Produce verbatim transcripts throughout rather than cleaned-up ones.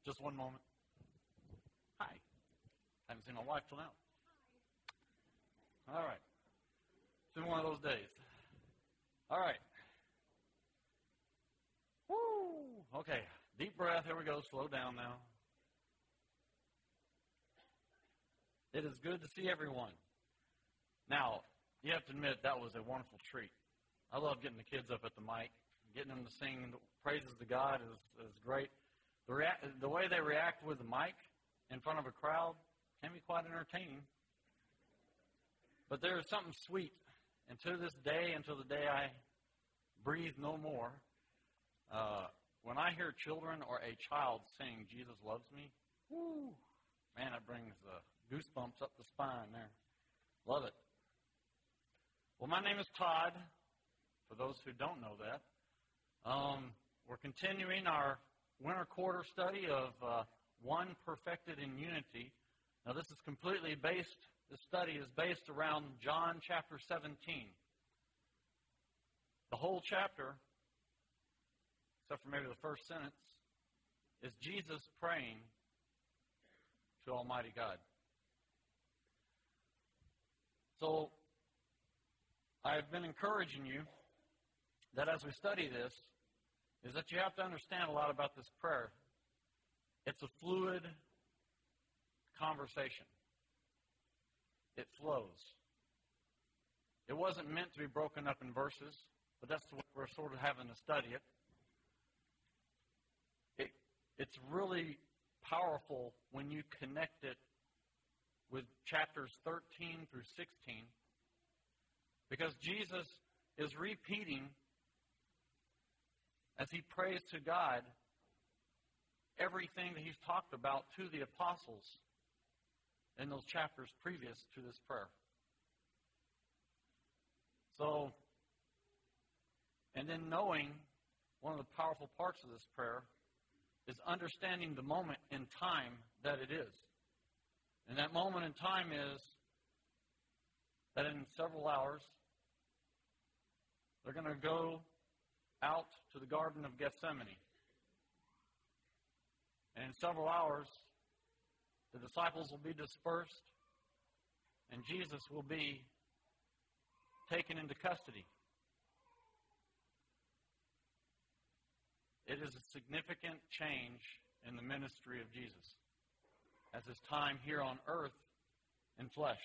Just one moment. Hi. Haven't seen my wife till now. All right. It's been one of those days. All right. Woo! Okay. Deep breath. Here we go. Slow down now. It is good to see everyone. Now, you have to admit that was a wonderful treat. I love getting the kids up at the mic. Getting them to sing praises to God is, is great. The, rea- the way they react with the mic in front of a crowd can be quite entertaining. But there is something sweet. And to this day, until the day I breathe no more, uh, when I hear children or a child sing, Jesus loves me, whoo, man, it brings the goosebumps up the spine there. Love it. Well, my name is Todd, for those who don't know that. Um, we're continuing our winter quarter study of uh, One Perfected in Unity. Now, this is completely based, this study is based around John chapter seventeen. The whole chapter, except for maybe the first sentence, is Jesus praying to Almighty God. So, I've been encouraging you that as we study this, is that you have to understand a lot about this prayer. It's a fluid conversation. It flows. It wasn't meant to be broken up in verses, but that's what we're sort of having to study it. It it's really powerful when you connect it with chapters thirteen through sixteen, because Jesus is repeating, as he prays to God, everything that he's talked about to the apostles in those chapters previous to this prayer. So, and then knowing one of the powerful parts of this prayer is understanding the moment in time that it is. And that moment in time is that in several hours, they're going to go out to the Garden of Gethsemane. And in several hours, the disciples will be dispersed, and Jesus will be taken into custody. It is a significant change in the ministry of Jesus as his time here on earth in flesh.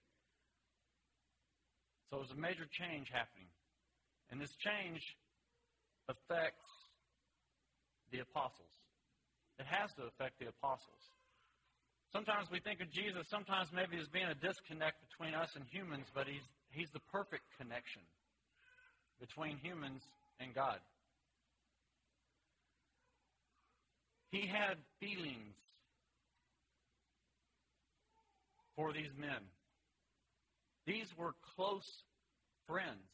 So there's a major change happening. And this change affects the apostles. It has to affect the apostles. Sometimes we think of Jesus, sometimes maybe as being a disconnect between us and humans, but he's, he's the perfect connection between humans and God. He had feelings for these men. These were close friends.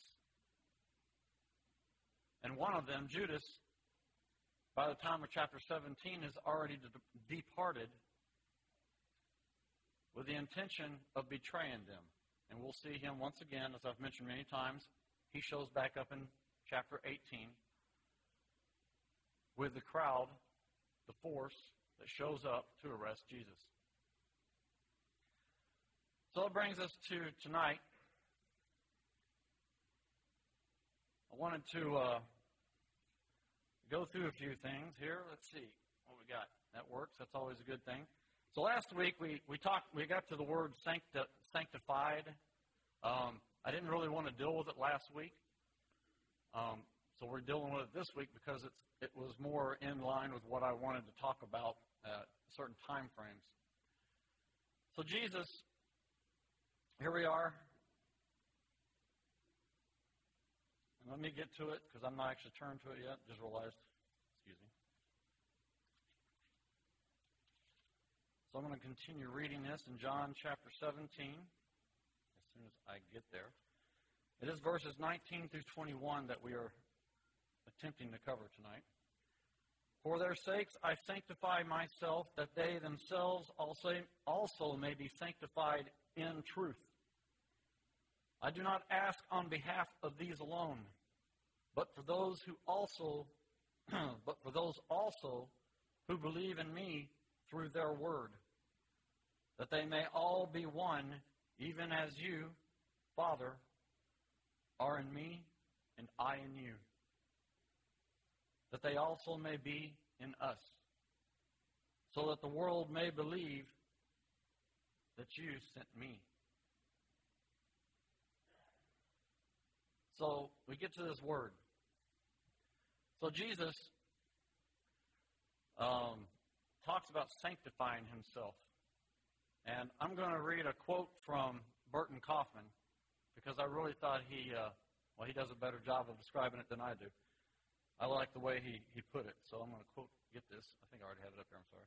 And one of them, Judas, by the time of chapter seventeen, has already de- departed with the intention of betraying them. And we'll see him once again, as I've mentioned many times. He shows back up in chapter eighteen with the crowd, the force that shows up to arrest Jesus. So it brings us to tonight. I wanted to uh, go through a few things here. Let's see what we got. That works. That's always a good thing. So last week we, we talked. We got to the word sancti- sanctified. Um, I didn't really want to deal with it last week, um, so we're dealing with it this week because it's it was more in line with what I wanted to talk about at certain time frames. So Jesus, here we are. And let me get to it, because I'm not actually turned to it yet. Just realized. Excuse me. So I'm going to continue reading this in John chapter seventeen, as soon as I get there. It is verses nineteen through twenty-one that we are attempting to cover tonight. For their sakes I sanctify myself, that they themselves also, also may be sanctified in truth. I do not ask on behalf of these alone, but for those who also, but for those also who believe in me through their word, that they may all be one, even as you, Father, are in me and I in you, that they also may be in us, so that the world may believe that you sent me. So we get to this word. So Jesus um, talks about sanctifying himself. And I'm going to read a quote from Burton Kaufman, because I really thought he, uh, well, he does a better job of describing it than I do. I like the way he, he put it. So I'm going to quote, get this. I think I already had it up there. I'm sorry.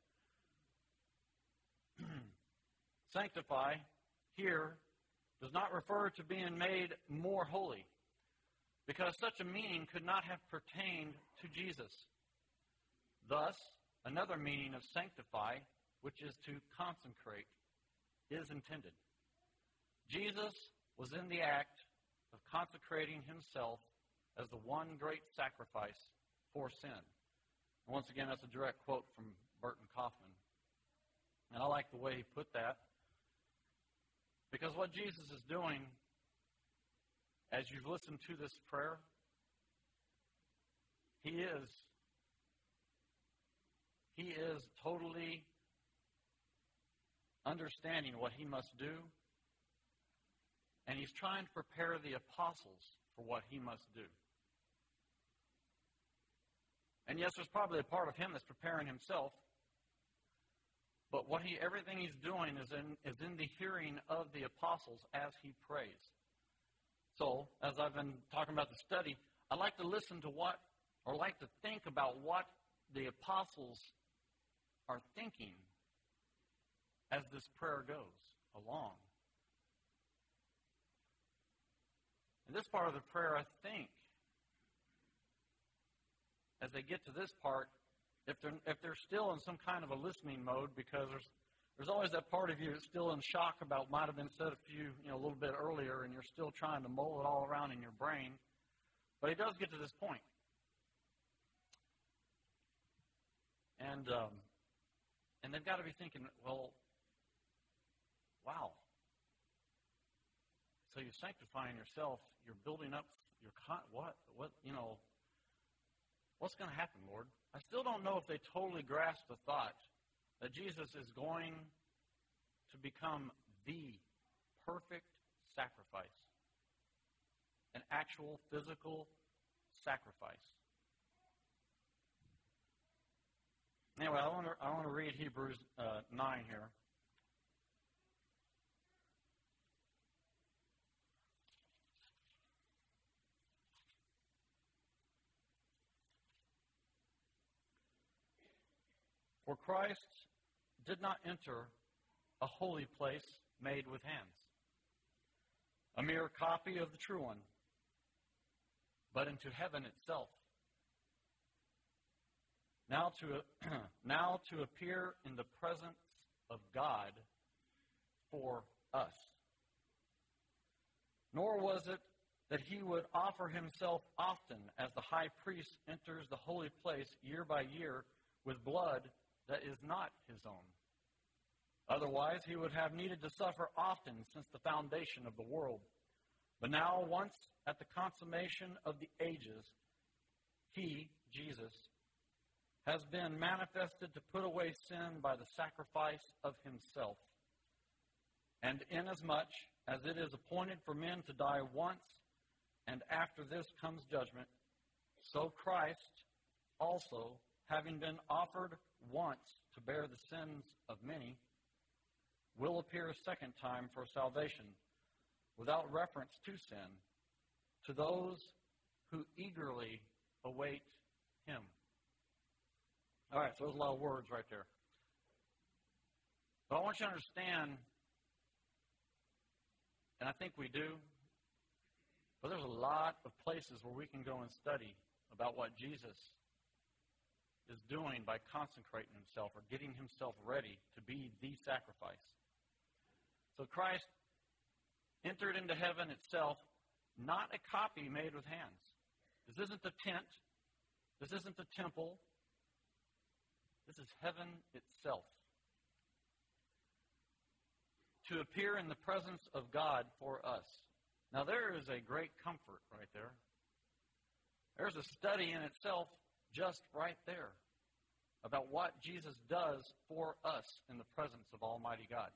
Sanctify here does not refer to being made more holy, because such a meaning could not have pertained to Jesus. Thus, another meaning of sanctify, which is to consecrate, is intended. Jesus was in the act of consecrating himself as the one great sacrifice for sin. And once again, that's a direct quote from Burton Kaufman. And I like the way he put that, because what Jesus is doing, as you've listened to this prayer, he is, he is totally understanding what he must do, and he's trying to prepare the apostles for what he must do. And yes, there's probably a part of him that's preparing himself, but what he, everything he's doing is in, is in the hearing of the apostles as he prays. So, as I've been talking about the study, I like to listen to what, or like to think about what the apostles are thinking as this prayer goes along. In this part of the prayer, I think, as they get to this part, if they're, if they're still in some kind of a listening mode, because there's there's always that part of you that's still in shock about might have been said a few, you know, a little bit earlier, and you're still trying to mull it all around in your brain. But he does get to this point. And um, and they've got to be thinking, well, wow. So you're sanctifying yourself. You're building up your con- what what you know. What's going to happen, Lord? I still don't know if they totally grasp the thought that Jesus is going to become the perfect sacrifice, an actual physical sacrifice. Anyway, I want to I want to read Hebrews uh, nine here. For Christ did not enter a holy place made with hands, a mere copy of the true one, but into heaven itself, now to, now to appear in the presence of God for us. Nor was it that he would offer himself often, as the high priest enters the holy place year by year with blood that is not his own. Otherwise, he would have needed to suffer often since the foundation of the world. But now, once at the consummation of the ages, he, Jesus, has been manifested to put away sin by the sacrifice of himself. And inasmuch as it is appointed for men to die once, and after this comes judgment, so Christ also, having been offered once to bear the sins of many, will appear a second time for salvation, without reference to sin, to those who eagerly await him. All right, so there's a lot of words right there. But I want you to understand, and I think we do, but there's a lot of places where we can go and study about what Jesus is doing by consecrating himself or getting himself ready to be the sacrifice. So Christ entered into heaven itself, not a copy made with hands. This isn't the tent. This isn't the temple. This is heaven itself. To appear in the presence of God for us. Now there is a great comfort right there. There's a study in itself just right there about what Jesus does for us in the presence of Almighty God.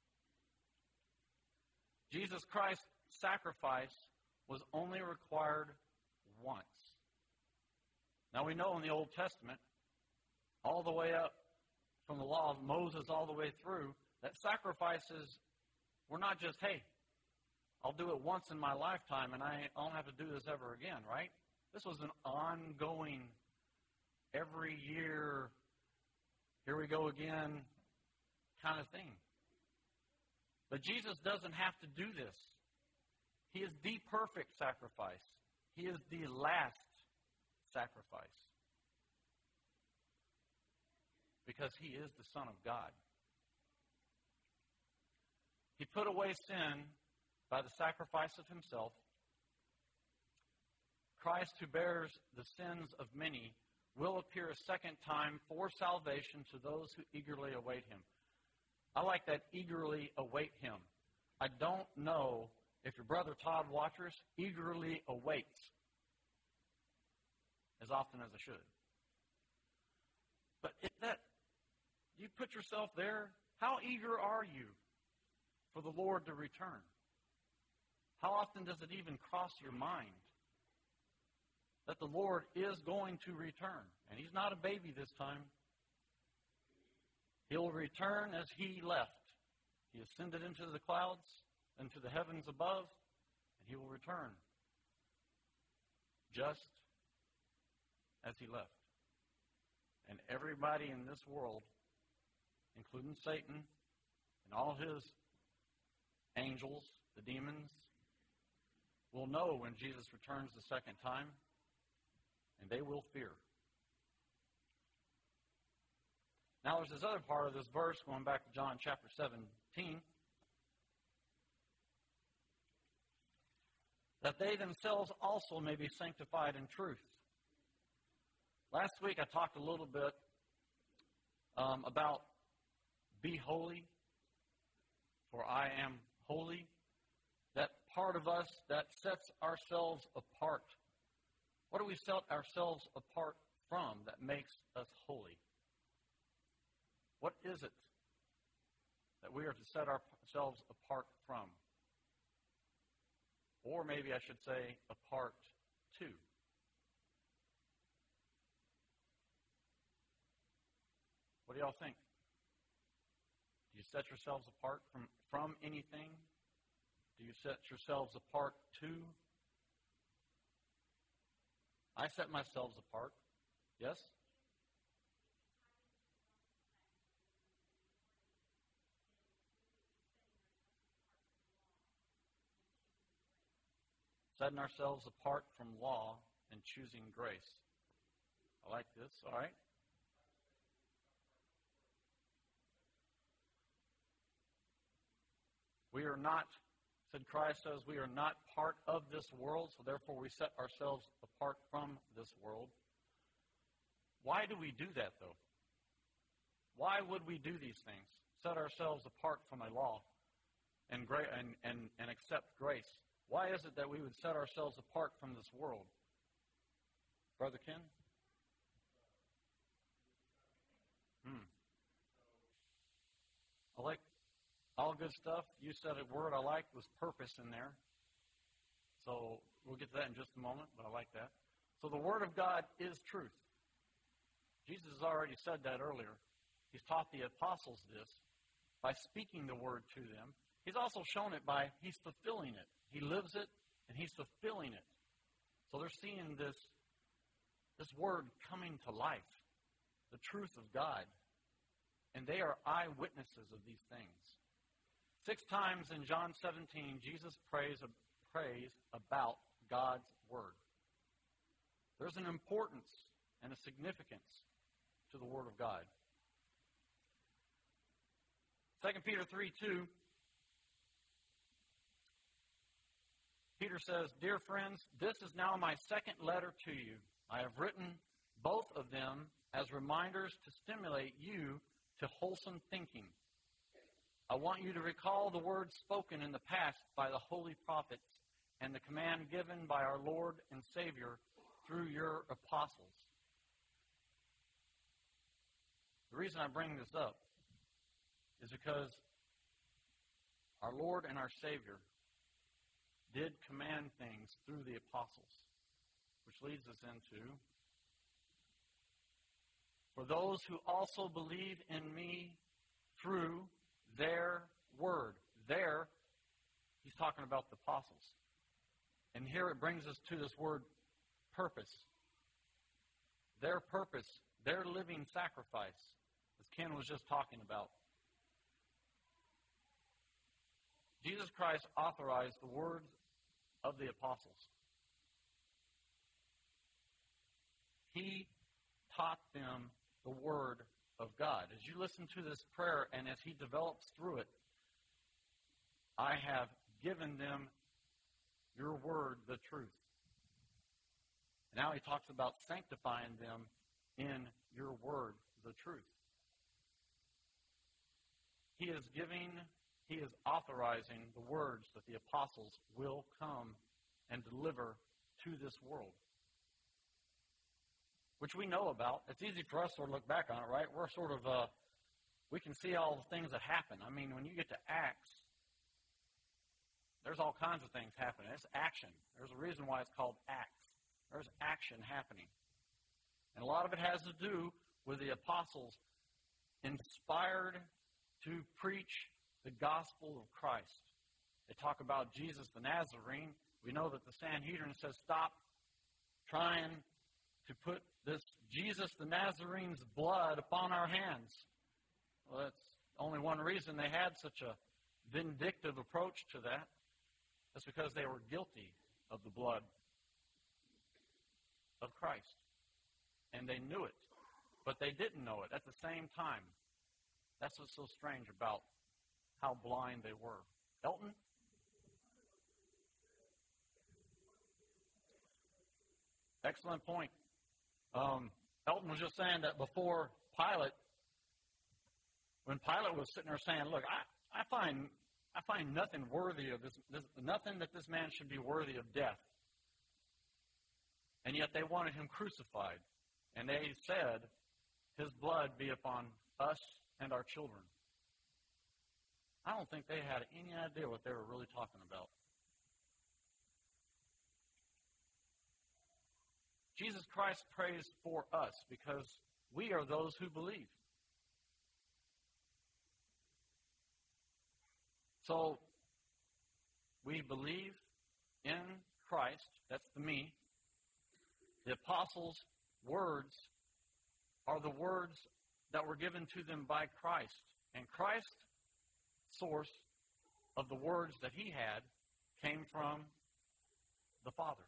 Jesus Christ's sacrifice was only required once. Now we know in the Old Testament, all the way up from the law of Moses all the way through, that sacrifices were not just, hey, I'll do it once in my lifetime and I don't have to do this ever again, right? This was an ongoing, every year, here we go again kind of thing. But Jesus doesn't have to do this. He is the perfect sacrifice. He is the last sacrifice. Because he is the Son of God. He put away sin by the sacrifice of himself. Christ, who bears the sins of many, will appear a second time for salvation to those who eagerly await him. I like that, eagerly await him. I don't know if your brother Todd Watchers eagerly awaits as often as I should. But if that, you put yourself there, how eager are you for the Lord to return? How often does it even cross your mind that the Lord is going to return? And he's not a baby this time. He'll return as he left. He ascended into the clouds, into the heavens above, and he will return just as he left. And everybody in this world, including Satan and all his angels, the demons, will know when Jesus returns the second time, and they will fear. Now there's this other part of this verse, going back to John chapter seventeen, that they themselves also may be sanctified in truth. Last week I talked a little bit um, about be holy, for I am holy. That part of us that sets ourselves apart. What do we set ourselves apart from that makes us holy? What is it that we are to set ourselves apart from? Or maybe I should say, apart to. What do y'all think? Do you set yourselves apart from, from anything? Do you set yourselves apart to? I set myself apart. Yes? Setting ourselves apart from law and choosing grace. I like this. All right. We are not, said Christ says, we are not part of this world, so therefore we set ourselves apart from this world. Why do we do that, though? Why would we do these things? Set ourselves apart from a law and, gra- and, and, and accept grace. Why is it that we would set ourselves apart from this world? Brother Ken? Hmm. I like all good stuff. You said a word I liked was purpose in there. So we'll get to that in just a moment, but I like that. So the Word of God is truth. Jesus has already said that earlier. He's taught the apostles this by speaking the Word to them. He's also shown it by he's fulfilling it. He lives it, and he's fulfilling it. So they're seeing this, this Word coming to life, the truth of God. And they are eyewitnesses of these things. Six times in John seventeen, Jesus prays, prays about God's Word. There's an importance and a significance to the Word of God. Second Peter three two, Peter says, "Dear friends, this is now my second letter to you. I have written both of them as reminders to stimulate you to wholesome thinking. I want you to recall the words spoken in the past by the holy prophets and the command given by our Lord and Savior through your apostles. The reason I bring this up is because our Lord and our Savior did command things through the apostles, which leads us into, for those who also believe in me through their word. There, he's talking about the apostles. And here it brings us to this word purpose. Their purpose, their living sacrifice, as Ken was just talking about. Jesus Christ authorized the words of the apostles. He taught them the Word of God. As you listen to this prayer and as he develops through it, I have given them your word, the truth. Now he talks about sanctifying them in your word, the truth. He is giving, he is authorizing the words that the apostles will come and deliver to this world, which we know about. It's easy for us to look back on it, right? We're sort of, uh, we can see all the things that happen. I mean, when you get to Acts, there's all kinds of things happening. It's action. There's a reason why it's called Acts. There's action happening. And a lot of it has to do with the apostles inspired to preach the gospel of Christ. They talk about Jesus the Nazarene. We know that the Sanhedrin says, stop trying to put this Jesus the Nazarene's blood upon our hands. Well, that's only one reason they had such a vindictive approach to that. That's because they were guilty of the blood of Christ. And they knew it. But they didn't know it at the same time. That's what's so strange about how blind they were. Elton? Excellent point. Um, Elton was just saying that before Pilate, when Pilate was sitting there saying, look, I, I find I find nothing worthy of this, this, nothing that this man should be worthy of death. And yet they wanted him crucified. And they said, his blood be upon us and our children. I don't think they had any idea what they were really talking about. Jesus Christ prays for us because we are those who believe. So, we believe in Christ. That's the me. The apostles' words are the words that were given to them by Christ. And Christ's source of the words that he had came from the Father.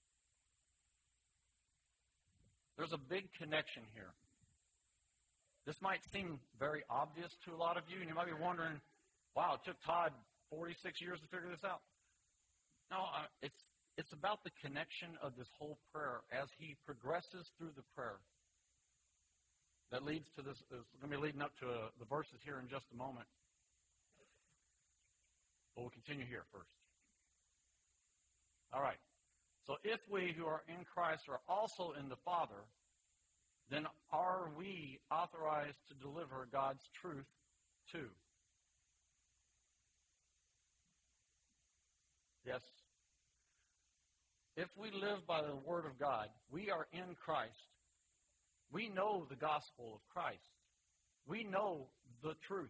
There's a big connection here. This might seem very obvious to a lot of you, and you might be wondering, wow, it took Todd forty-six years to figure this out. No, uh, it's it's about the connection of this whole prayer as he progresses through the prayer. That leads to this, is going to be leading up to uh, the verses here in just a moment. But we'll continue here first. All right. So if we who are in Christ are also in the Father, then are we authorized to deliver God's truth too? Yes. If we live by the Word of God, we are in Christ. We know the gospel of Christ. We know the truth.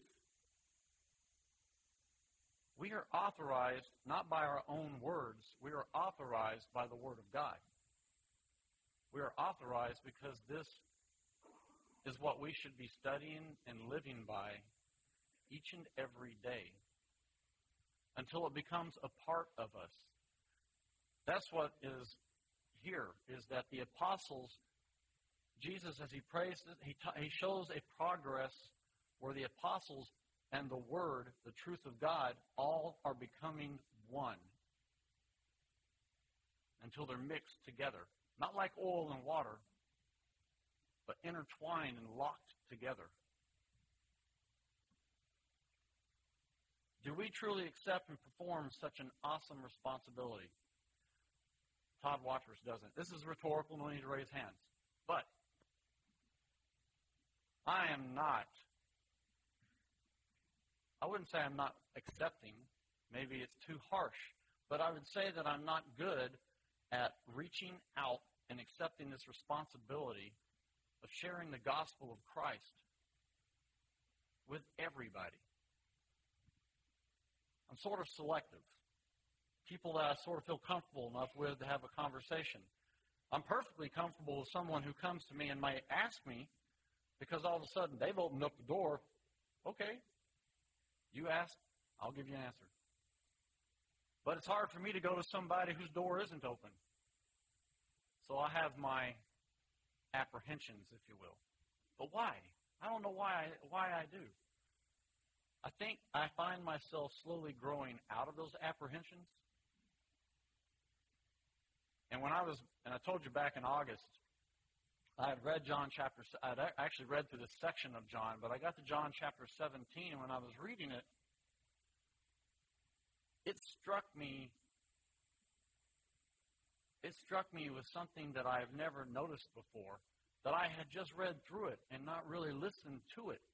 We are authorized not by our own words. We are authorized by the Word of God. We are authorized because this is what we should be studying and living by each and every day until it becomes a part of us. That's what is here, is that the apostles, Jesus, as he prays, he, ta- he shows a progress where the apostles and the Word, the truth of God, all are becoming one until they're mixed together. Not like oil and water, but intertwined and locked together. Do we truly accept and perform such an awesome responsibility? Todd Watchers doesn't. This is rhetorical, no need to raise hands. But I am not, I wouldn't say I'm not accepting. Maybe it's too harsh. But I would say that I'm not good at reaching out and accepting this responsibility of sharing the gospel of Christ with everybody. I'm sort of selective. People that I sort of feel comfortable enough with to have a conversation. I'm perfectly comfortable with someone who comes to me and might ask me because all of a sudden they've opened up the door. Okay, you ask, I'll give you an answer. But it's hard for me to go to somebody whose door isn't open. So I have my apprehensions, if you will. But why? I don't know why I, why I do. I think I find myself slowly growing out of those apprehensions. And when I was, and I told you back in August, I had read John chapter, I had actually read through this section of John, but I got to John chapter seventeen, and when I was reading it, it struck me, it struck me with something that I've never noticed before, that I had just read through it and not really listened to it.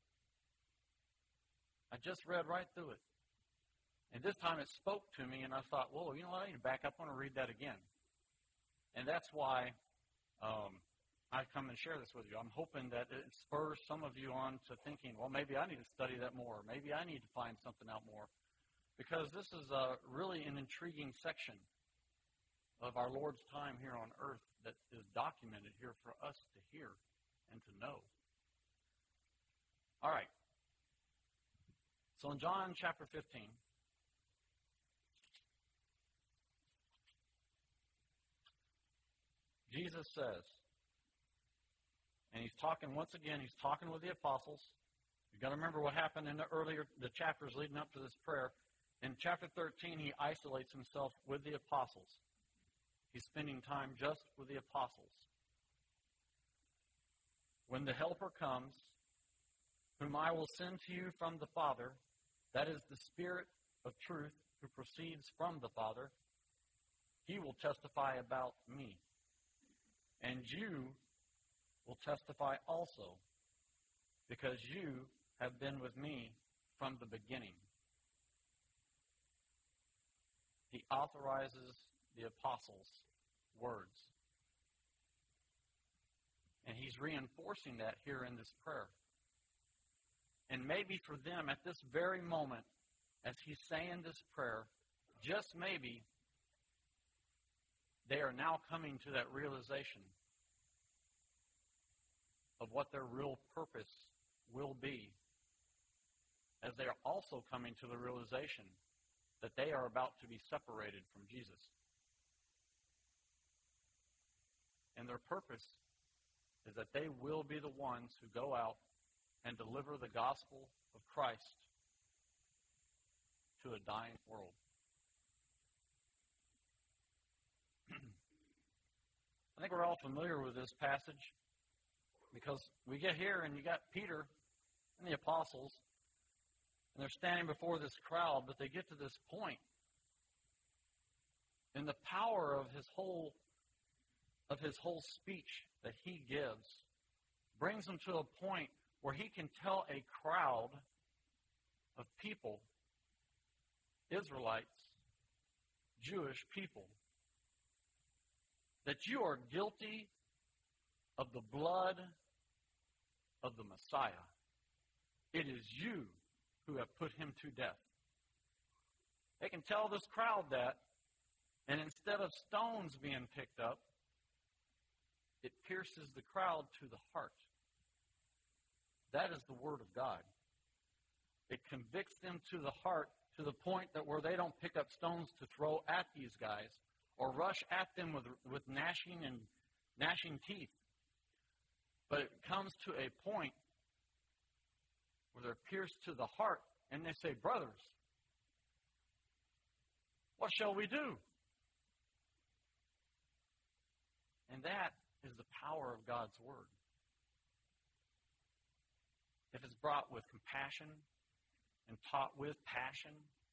I just read right through it. And this time it spoke to me, and I thought, whoa, you know what, I need to back up. I want to read that again. And that's why um, I come and share this with you. I'm hoping that it spurs some of you on to thinking, well, maybe I need to study that more. Maybe I need to find something out more. Because this is uh, really an intriguing section of our Lord's time here on earth that is documented here for us to hear and to know. All right. So in John chapter fifteen, Jesus says, and he's talking once again, he's talking with the apostles. You've got to remember what happened in the earlier, the chapters leading up to this prayer. In chapter thirteen, he isolates himself with the apostles. He's spending time just with the apostles. When the Helper comes, whom I will send to you from the Father, that is the Spirit of truth who proceeds from the Father, he will testify about me. And you will testify also, because you have been with me from the beginning. He authorizes the apostles' words. And he's reinforcing that here in this prayer. And maybe for them at this very moment, as he's saying this prayer, just maybe they are now coming to that realization of what their real purpose will be, as they are also coming to the realization that they are about to be separated from Jesus. And their purpose is that they will be the ones who go out and deliver the gospel of Christ to a dying world. I think we're all familiar with this passage because we get here and you got Peter and the apostles, and they're standing before this crowd, but they get to this point, and the power of his whole of his whole speech that he gives brings him to a point where he can tell a crowd of people, Israelites, Jewish people, that you are guilty of the blood of the Messiah. It is you who have put him to death. They can tell this crowd that, and instead of stones being picked up, it pierces the crowd to the heart. That is the Word of God. It convicts them to the heart to the point that where they don't pick up stones to throw at these guys or rush at them with, with gnashing and gnashing teeth. But it comes to a point where they're pierced to the heart and they say, brothers, what shall we do? And that is the power of God's Word. if it's brought with compassion and taught with passion,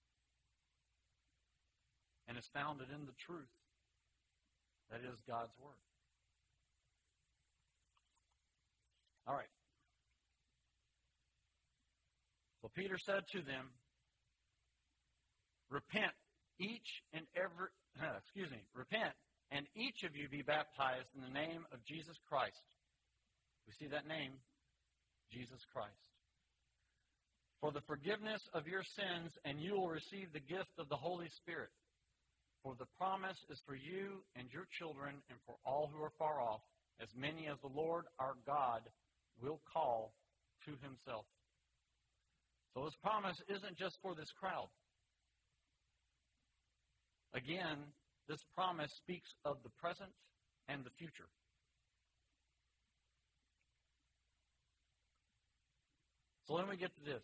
and is founded in the truth, that is God's Word. All right. So Peter said to them, repent each and every, excuse me, repent and each of you be baptized in the name of Jesus Christ. We see that name, Jesus Christ, for the forgiveness of your sins, and you will receive the gift of the Holy Spirit. For the promise is for you and your children and for all who are far off, as many as the Lord our God will call to himself. So this promise isn't just for this crowd. Again, this promise speaks of the present and the future. So then we get to this.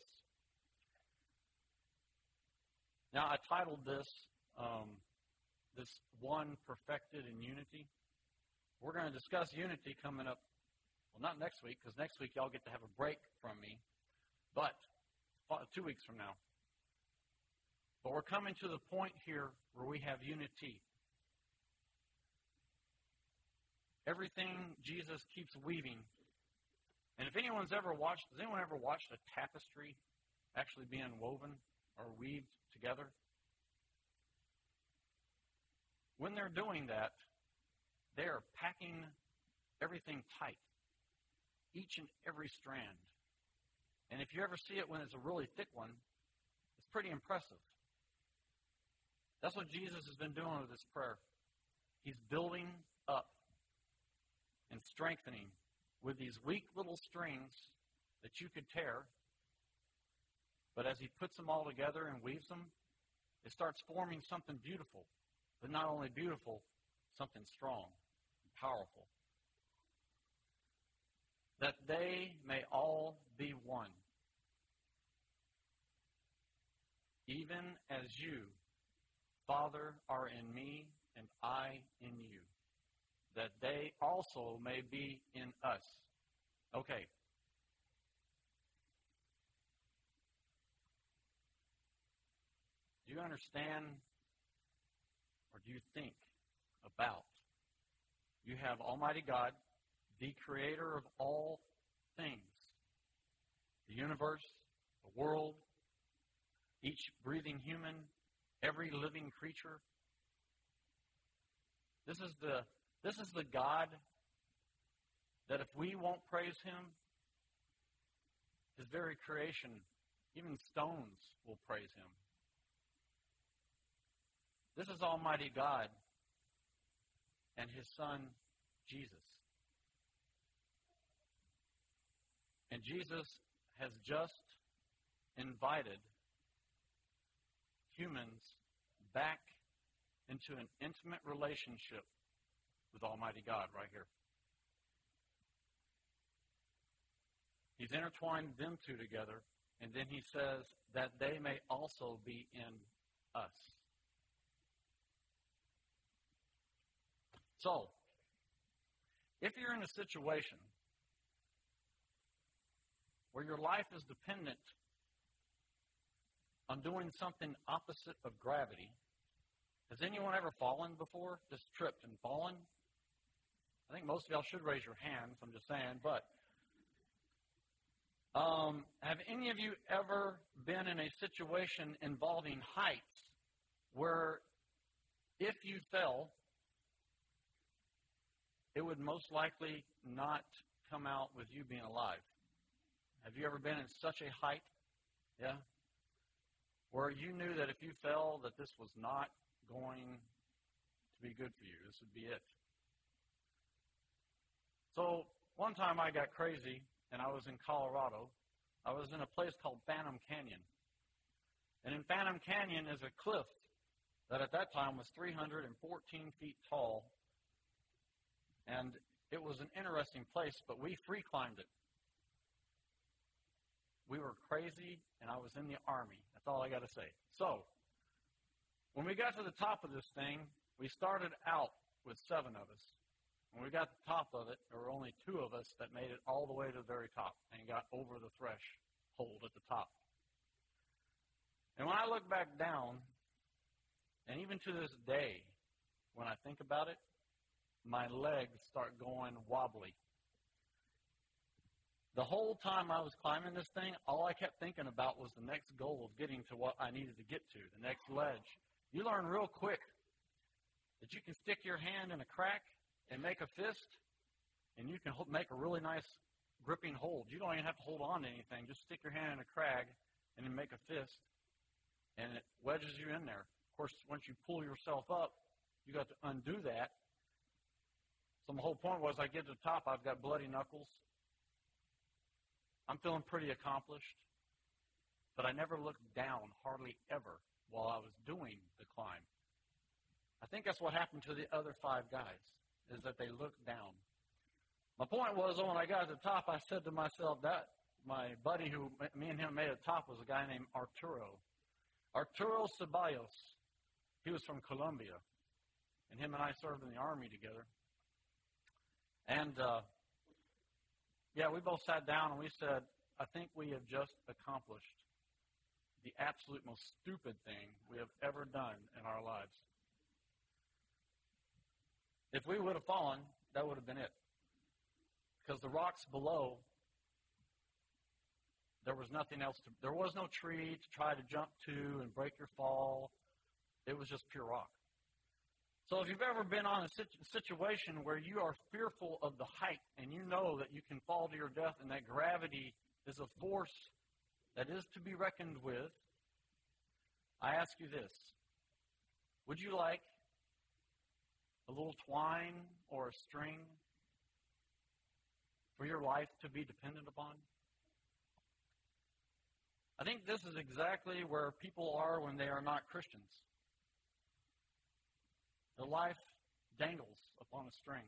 Now, I titled this, um, this one perfected in unity. We're going to discuss unity coming up, well, not next week, because next week y'all get to have a break from me, but two weeks from now. But we're coming to the point here where we have unity. Everything Jesus keeps weaving. And if anyone's ever watched, has anyone ever watched a tapestry actually being woven or weaved together? When they're doing that, they are packing everything tight, each and every strand. And if you ever see it when it's a really thick one, it's pretty impressive. That's what Jesus has been doing with this prayer. He's building up and strengthening with these weak little strings that you could tear. But as he puts them all together and weaves them, it starts forming something beautiful. But not only beautiful, something strong and powerful. That they may all be one, even as you, Father, are in me and I in you, that they also may be in us. Okay. Do you understand, or do you think about, you have Almighty God, the creator of all things, the universe, the world, each breathing human, every living creature. This is the this is the God that if we won't praise him, his very creation, even stones will praise him. This is Almighty God and his Son, Jesus. And Jesus has just invited humans back into an intimate relationship with Almighty God right here. He's intertwined them two together, and then he says that they may also be in us. So, if you're in a situation where your life is dependent on doing something opposite of gravity, has anyone ever fallen before? Just tripped and fallen? I think most of y'all should raise your hands, I'm just saying, but um, have any of you ever been in a situation involving heights where if you fell, it would most likely not come out with you being alive? Have you ever been in such a height? Yeah? Where you knew that if you fell, that this was not going to be good for you. This would be it. So one time I got crazy, and I was in Colorado. I was in a place called Phantom Canyon. And in Phantom Canyon is a cliff that at that time was three hundred fourteen feet tall. And it was an interesting place, but we free climbed it. We were crazy, and I was in the Army. That's all I got to say. So, when we got to the top of this thing, we started out with seven of us. When we got to the top of it, there were only two of us that made it all the way to the very top and got over the threshold at the top. And when I look back down, and even to this day, when I think about it, my legs start going wobbly. The whole time I was climbing this thing, all I kept thinking about was the next goal of getting to what I needed to get to, the next ledge. You learn real quick that you can stick your hand in a crack and make a fist, and you can make a really nice gripping hold. You don't even have to hold on to anything. Just stick your hand in a crag and then make a fist, and it wedges you in there. Of course, once you pull yourself up, you got to undo that. So the whole point was I get to the top, I've got bloody knuckles. I'm feeling pretty accomplished, but I never looked down hardly ever while I was doing the climb. I think that's what happened to the other five guys, is that they looked down. My point was, when I got to the top, I said to myself that my buddy who, me and him made it top was a guy named Arturo. Arturo Ceballos. He was from Colombia, and him and I served in the Army together. And, uh, yeah, we both sat down and we said, I think we have just accomplished the absolute most stupid thing we have ever done in our lives. If we would have fallen, that would have been it. Because the rocks below, there was nothing else to, there was no tree to try to jump to and break your fall. It was just pure rock. So if you've ever been on a situation where you are fearful of the height and you know that you can fall to your death and that gravity is a force that is to be reckoned with, I ask you this. Would you like a little twine or a string for your life to be dependent upon? I think this is exactly where people are when they are not Christians. Their life dangles upon a string.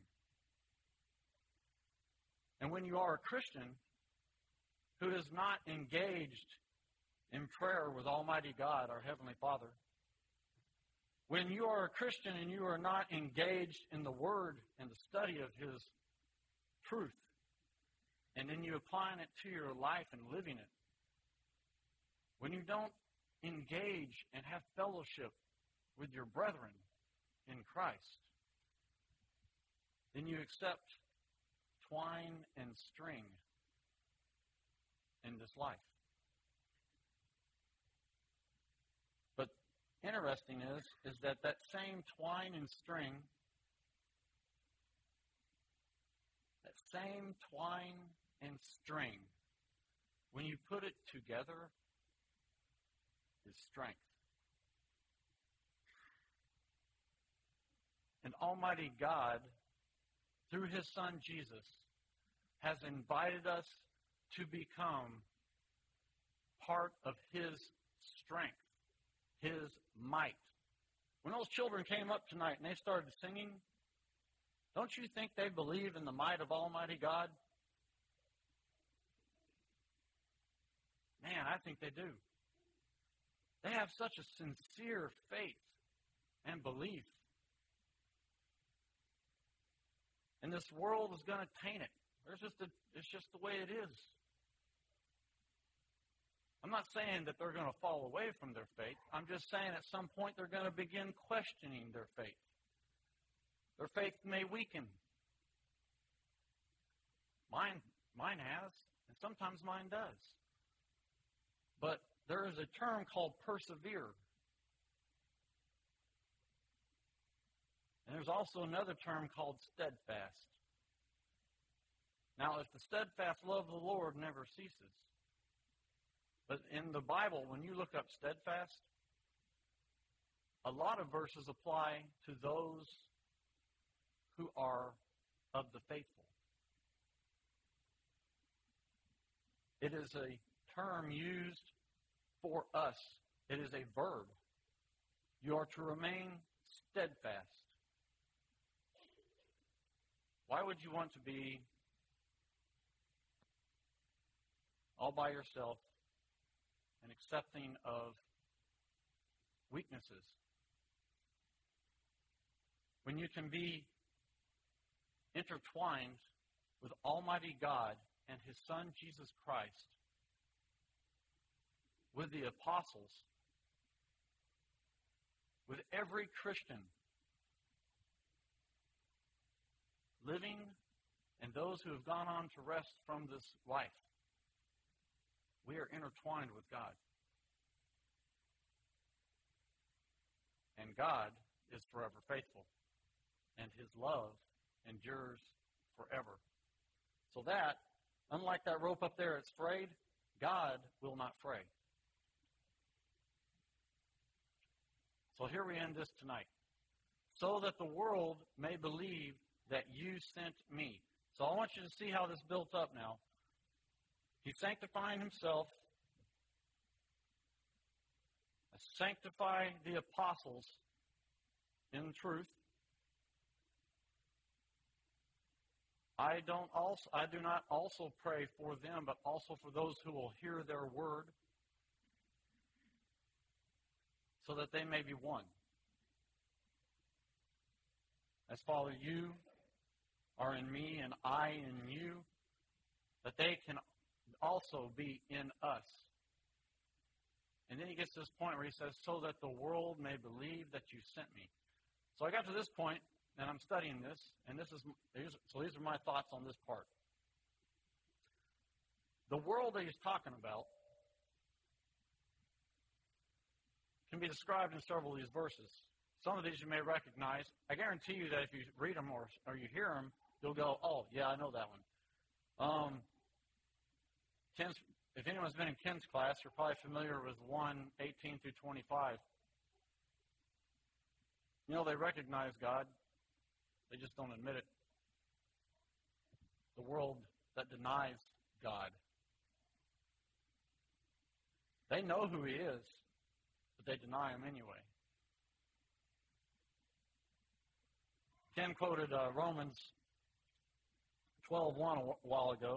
And when you are a Christian who is not engaged in prayer with Almighty God, our Heavenly Father, when you are a Christian and you are not engaged in the Word and the study of His truth, and then you applying it to your life and living it, when you don't engage and have fellowship with your brethren in Christ, then you accept twine and string in this life. But interesting is, is that that same twine and string, that same twine and string, when you put it together, is strength. And Almighty God, through His Son Jesus, has invited us to become part of His strength, His might. When those children came up tonight and they started singing, don't you think they believe in the might of Almighty God? Man, I think they do. They have such a sincere faith and belief. And this world is going to taint it. There's just a, it's just the way it is. I'm not saying that they're going to fall away from their faith. I'm just saying at some point they're going to begin questioning their faith. Their faith may weaken. Mine, mine has, and sometimes mine does. But there is a term called persevere. And there's also another term called steadfast. Now, if the steadfast love of the Lord never ceases, but in the Bible, when you look up steadfast, a lot of verses apply to those who are of the faithful. It is a term used for us. It is a verb. You are to remain steadfast. Why would you want to be all by yourself and accepting of weaknesses when you can be intertwined with Almighty God and His Son, Jesus Christ, with the apostles, with every Christian living and those who have gone on to rest from this life. We are intertwined with God. And God is forever faithful, and His love endures forever. So that, unlike that rope up there, it's frayed, God will not fray. So here we end this tonight. So that the world may believe that you sent me. So I want you to see how this built up now. He's sanctifying Himself. Sanctify the apostles in truth. I don't also I do not also pray for them, but also for those who will hear their word, so that they may be one. As Father, you are in me and I in you, that they can also be in us. And then he gets to this point where he says, so that the world may believe that you sent me. So I got to this point, and I'm studying this, and this is so these are my thoughts on this part. The world that he's talking about can be described in several of these verses. Some of these you may recognize. I guarantee you that if you read them or, or you hear them, you'll go, oh, yeah, I know that one. Um, Ken's, if anyone's been in Ken's class, you're probably familiar with one eighteen through twenty-five. You know, they recognize God. They just don't admit it. The world that denies God. They know who He is, but they deny Him anyway. Ken quoted uh, Romans twelve one a while ago.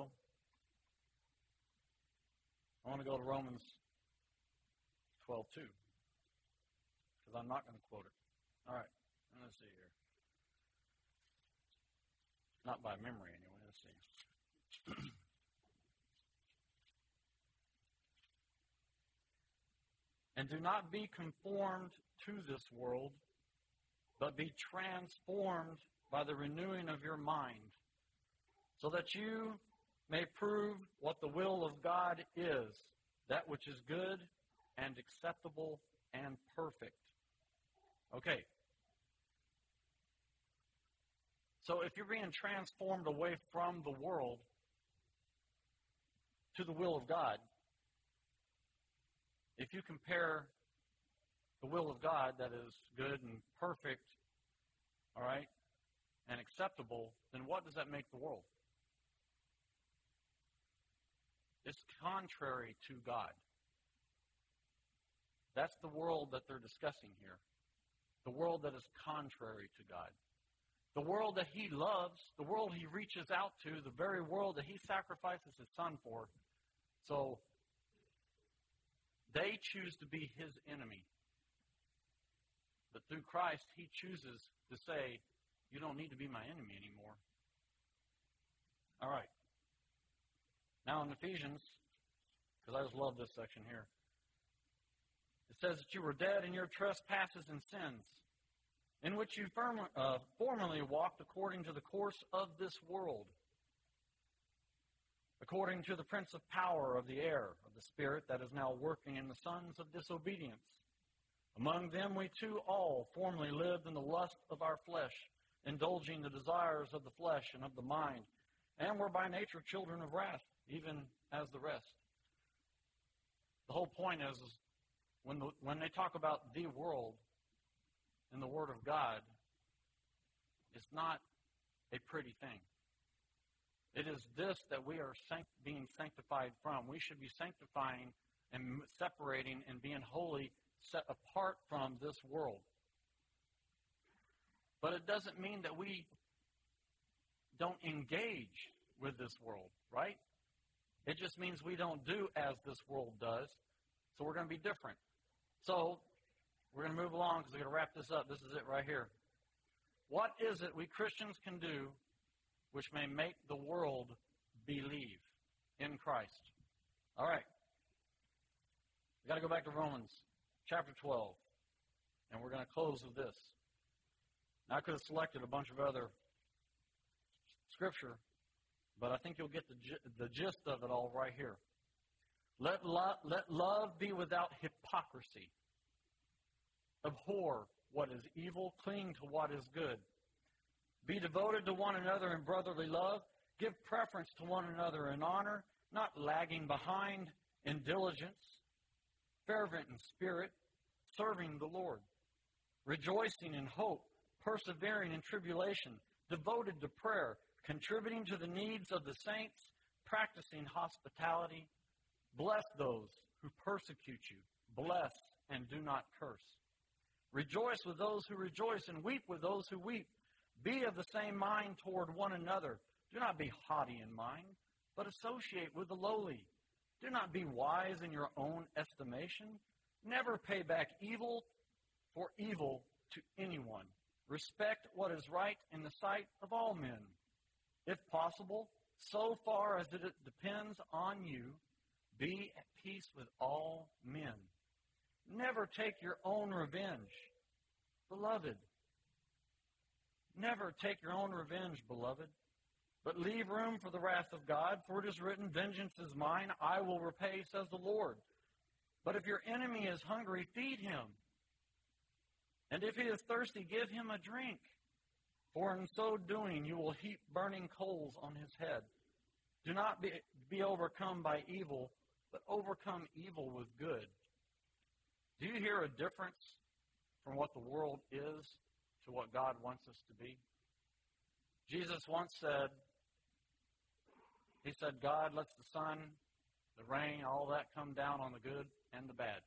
I want to go to Romans twelve two, because I'm not going to quote it. All right, let's see here. Not by memory, anyway. Let's see. And do not be conformed to this world, but be transformed by the renewing of your mind, so that you may prove what the will of God is, that which is good and acceptable and perfect. Okay. So if you're being transformed away from the world to the will of God, if you compare the will of God that is good and perfect, all right, and acceptable, then what does that make the world? It's contrary to God. That's the world that they're discussing here. The world that is contrary to God. The world that He loves, the world He reaches out to, the very world that He sacrifices His Son for. So they choose to be His enemy. But through Christ, He chooses to say, you don't need to be my enemy anymore. All right. Now in Ephesians, because I just love this section here, it says that you were dead in your trespasses and sins, in which you firm, uh, formerly walked according to the course of this world, according to the prince of power of the air, of the spirit that is now working in the sons of disobedience. Among them we too all formerly lived in the lust of our flesh, indulging the desires of the flesh and of the mind, and were by nature children of wrath, even as the rest. The whole point is, is when, the, when they talk about the world in the Word of God, it's not a pretty thing. It is this that we are sanct- being sanctified from. We should be sanctifying and separating and being holy, set apart from this world. But it doesn't mean that we don't engage with this world, right? It just means we don't do as this world does. So we're going to be different. So we're going to move along because we're going to wrap this up. This is it right here. What is it we Christians can do which may make the world believe in Christ. All right. We've got to go back to Romans chapter twelve, and we're going to close with this. Now, I could have selected a bunch of other scripture, but I think you'll get the, the gist of it all right here. Let love, let love be without hypocrisy. Abhor what is evil, cling to what is good. Be devoted to one another in brotherly love. Give preference to one another in honor, not lagging behind in diligence, fervent in spirit, serving the Lord, rejoicing in hope, persevering in tribulation, devoted to prayer, contributing to the needs of the saints, practicing hospitality. Bless those who persecute you. Bless and do not curse. Rejoice with those who rejoice and weep with those who weep. Be of the same mind toward one another. Do not be haughty in mind, but associate with the lowly. Do not be wise in your own estimation. Never pay back evil for evil to anyone. Respect what is right in the sight of all men. If possible, so far as it depends on you, be at peace with all men. Never take your own revenge, beloved. Never take your own revenge, beloved, but leave room for the wrath of God, for it is written, vengeance is mine, I will repay, says the Lord. But if your enemy is hungry, feed him. And if he is thirsty, give him a drink. For in so doing, you will heap burning coals on his head. Do not be, be overcome by evil, but overcome evil with good. Do you hear a difference from what the world is to what God wants us to be? Jesus once said, he said, God lets the sun, the rain, all that come down on the good and the bad.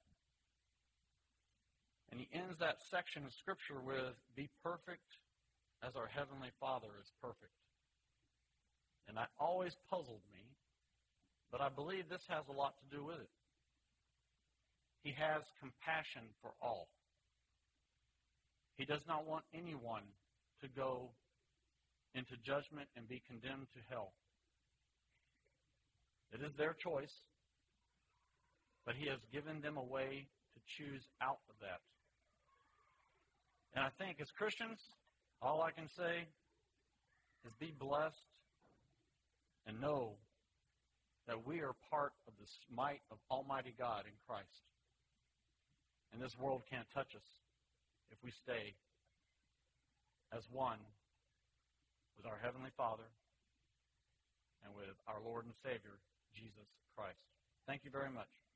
And he ends that section of Scripture with, be perfect as our Heavenly Father is perfect. And that always puzzled me, but I believe this has a lot to do with it. He has compassion for all. He does not want anyone to go into judgment and be condemned to hell. It is their choice, but he has given them a way to choose out of that. And I think as Christians, all I can say is be blessed and know that we are part of the might of Almighty God in Christ. And this world can't touch us if we stay as one with our Heavenly Father and with our Lord and Savior, Jesus Christ. Thank you very much.